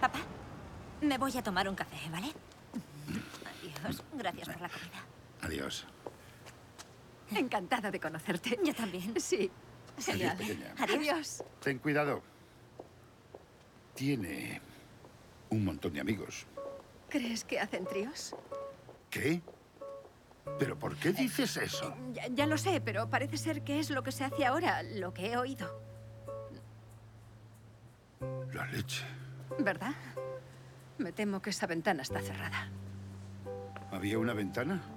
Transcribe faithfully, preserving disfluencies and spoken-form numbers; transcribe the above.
Papá, me voy a tomar un café, ¿vale? Adiós. Gracias por la comida. Adiós. Encantada de conocerte. Yo también. Sí. Genial. Adiós, pequeña. Adiós. Adiós. Ten cuidado. Tiene un montón de amigos. ¿Crees que hacen tríos? ¿Qué? ¿Pero por qué dices eso? Ya, ya lo sé, pero parece ser que es lo que se hace ahora, lo que he oído. La leche. ¿Verdad? Me temo que esa ventana está cerrada. ¿Había una ventana?